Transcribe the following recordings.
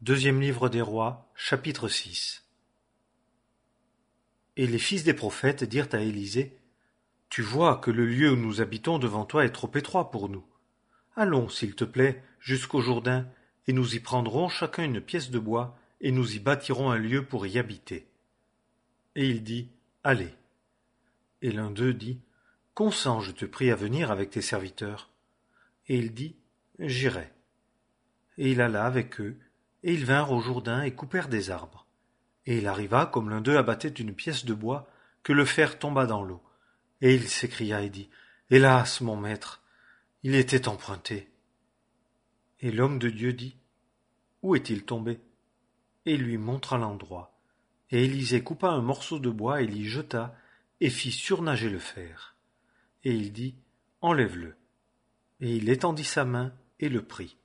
Deuxième livre des Rois, chapitre 6. Et les fils des prophètes dirent à Élisée: Tu vois que le lieu où nous habitons devant toi est trop étroit pour nous. Allons, s'il te plaît, jusqu'au Jourdain, et nous y prendrons chacun une pièce de bois, et nous y bâtirons un lieu pour y habiter. Et il dit: Allez. Et l'un d'eux dit: Consens, je te prie, à venir avec tes serviteurs. Et il dit: J'irai. Et il alla avec eux, et ils vinrent au Jourdain et coupèrent des arbres. Et il arriva, comme l'un d'eux abattait une pièce de bois, que le fer tomba dans l'eau. Et il s'écria et dit: Hélas, mon maître, il était emprunté. Et l'homme de Dieu dit: Où est-il tombé? Et il lui montra l'endroit. Et Élisée coupa un morceau de bois et l'y jeta, et fit surnager le fer. Et il dit: Enlève-le. Et il étendit sa main et le prit.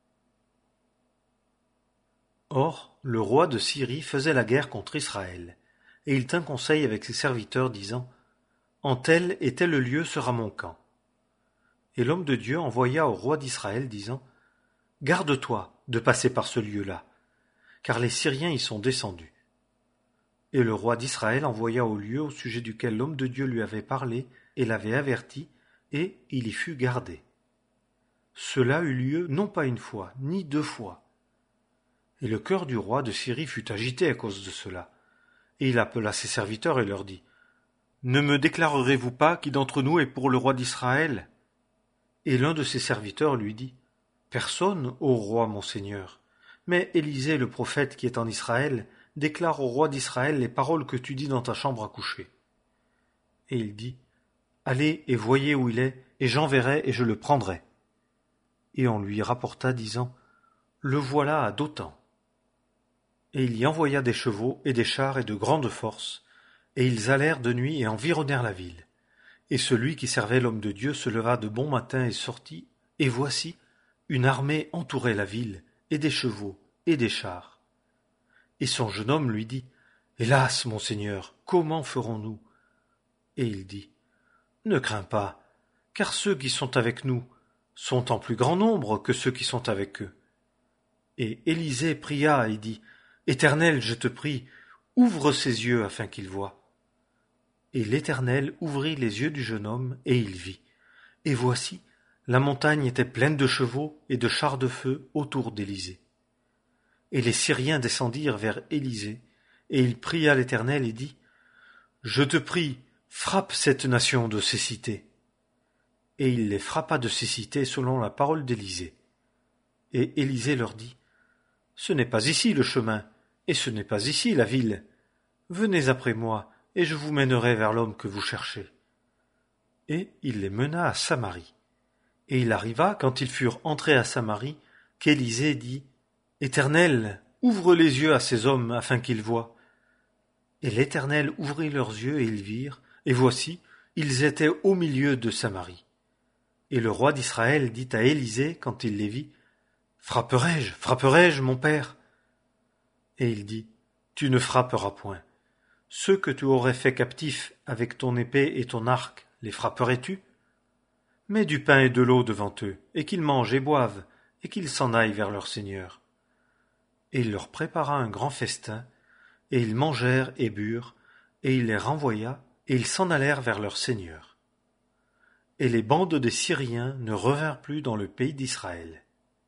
Or, le roi de Syrie faisait la guerre contre Israël, et il tint conseil avec ses serviteurs, disant: En tel et tel lieu sera mon camp. Et l'homme de Dieu envoya au roi d'Israël, disant: Garde-toi de passer par ce lieu-là, car les Syriens y sont descendus. Et le roi d'Israël envoya au lieu au sujet duquel l'homme de Dieu lui avait parlé et l'avait averti, et il y fut gardé. Cela eut lieu non pas une fois, ni deux fois. Et le cœur du roi de Syrie fut agité à cause de cela. Et il appela ses serviteurs et leur dit: Ne me déclarerez-vous pas qui d'entre nous est pour le roi d'Israël? Et l'un de ses serviteurs lui dit: Personne, ô roi mon seigneur. Mais Élisée le prophète qui est en Israël déclare au roi d'Israël les paroles que tu dis dans ta chambre à coucher. Et il dit: Allez et voyez où il est, et j'enverrai et je le prendrai. Et on lui rapporta, disant: Le voilà à Dothan. Et il y envoya des chevaux et des chars et de grande force, et ils allèrent de nuit et environnèrent la ville. Et celui qui servait l'homme de Dieu se leva de bon matin et sortit, et voici, une armée entourait la ville, et des chevaux, et des chars. Et son jeune homme lui dit: Hélas, mon seigneur, comment ferons-nous? Et il dit: Ne crains pas, car ceux qui sont avec nous sont en plus grand nombre que ceux qui sont avec eux. Et Élisée pria et dit: Éternel, je te prie, ouvre ses yeux afin qu'il voie. Et l'Éternel ouvrit les yeux du jeune homme, et il vit. Et voici, la montagne était pleine de chevaux et de chars de feu autour d'Élisée. Et les Syriens descendirent vers Élisée, et il pria l'Éternel et dit: Je te prie, frappe cette nation de cécité. Et il les frappa de cécité selon la parole d'Élisée. Et Élisée leur dit: Ce n'est pas ici le chemin, et ce n'est pas ici la ville. Venez après moi, et je vous mènerai vers l'homme que vous cherchez. Et il les mena à Samarie. Et il arriva, quand ils furent entrés à Samarie, qu'Élisée dit: Éternel, ouvre les yeux à ces hommes afin qu'ils voient. Et l'Éternel ouvrit leurs yeux et ils virent, et voici, ils étaient au milieu de Samarie. Et le roi d'Israël dit à Élisée, quand il les vit: Frapperai-je, mon père? Et il dit: Tu ne frapperas point. Ceux que tu aurais fait captifs avec ton épée et ton arc, les frapperais-tu? Mets du pain et de l'eau devant eux, et qu'ils mangent et boivent, et qu'ils s'en aillent vers leur seigneur. Et il leur prépara un grand festin, et ils mangèrent et burent, et il les renvoya, et ils s'en allèrent vers leur seigneur. Et les bandes des Syriens ne revinrent plus dans le pays d'Israël.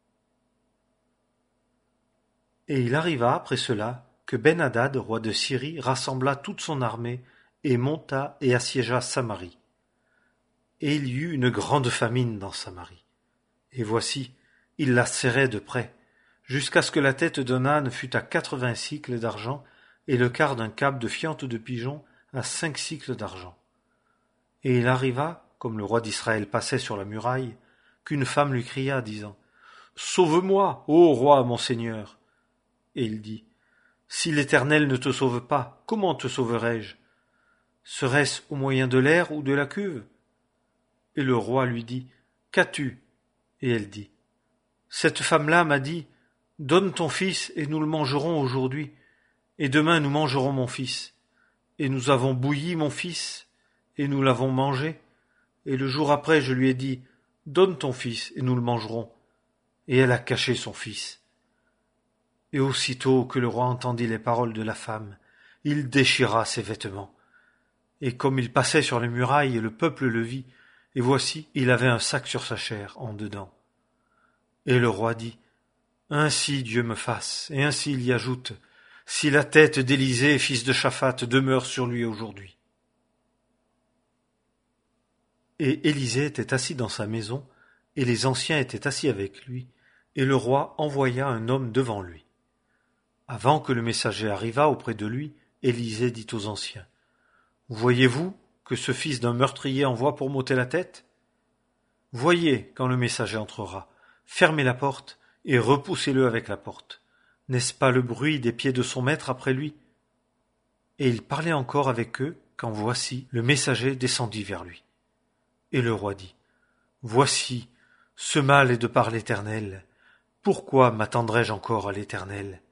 Et il arriva après cela que Ben-Hadad, roi de Syrie, rassembla toute son armée, et monta et assiégea Samarie. Et il y eut une grande famine dans Samarie. Et voici, il la serrait de près, jusqu'à ce que la tête d'un âne fût à 80 sicles d'argent, et le quart d'un câble de fiente de pigeon à 5 sicles d'argent. Et il arriva, comme le roi d'Israël passait sur la muraille, qu'une femme lui cria, disant: Sauve-moi, ô roi mon seigneur. Et il dit: Si l'Éternel ne te sauve pas, comment te sauverai-je? Serait-ce au moyen de l'air ou de la cuve? Et le roi lui dit: Qu'as-tu? Et elle dit: Cette femme-là m'a dit: Donne ton fils et nous le mangerons aujourd'hui, et demain nous mangerons mon fils. Et nous avons bouilli mon fils, et nous l'avons mangé. Et le jour après je lui ai dit: Donne ton fils et nous le mangerons. Et elle a caché son fils. Et aussitôt que le roi entendit les paroles de la femme, il déchira ses vêtements. Et comme il passait sur les murailles, le peuple le vit, et voici, il avait un sac sur sa chair, en dedans. Et le roi dit, ainsi Dieu me fasse, et ainsi il y ajoute, si la tête d'Élisée, fils de Shaphat, demeure sur lui aujourd'hui. Et Élisée était assis dans sa maison, et les anciens étaient assis avec lui, et le roi envoya un homme devant lui. Avant que le messager arrivât auprès de lui, Élisée dit aux anciens, voyez-vous que ce fils d'un meurtrier envoie pour m'ôter la tête? Voyez, quand le messager entrera, fermez la porte et repoussez-le avec la porte. N'est-ce pas le bruit des pieds de son maître après lui? Et il parlait encore avec eux, quand voici, le messager descendit vers lui. Et le roi dit, voici, ce mal est de par l'Éternel. Pourquoi m'attendrai-je encore à l'Éternel?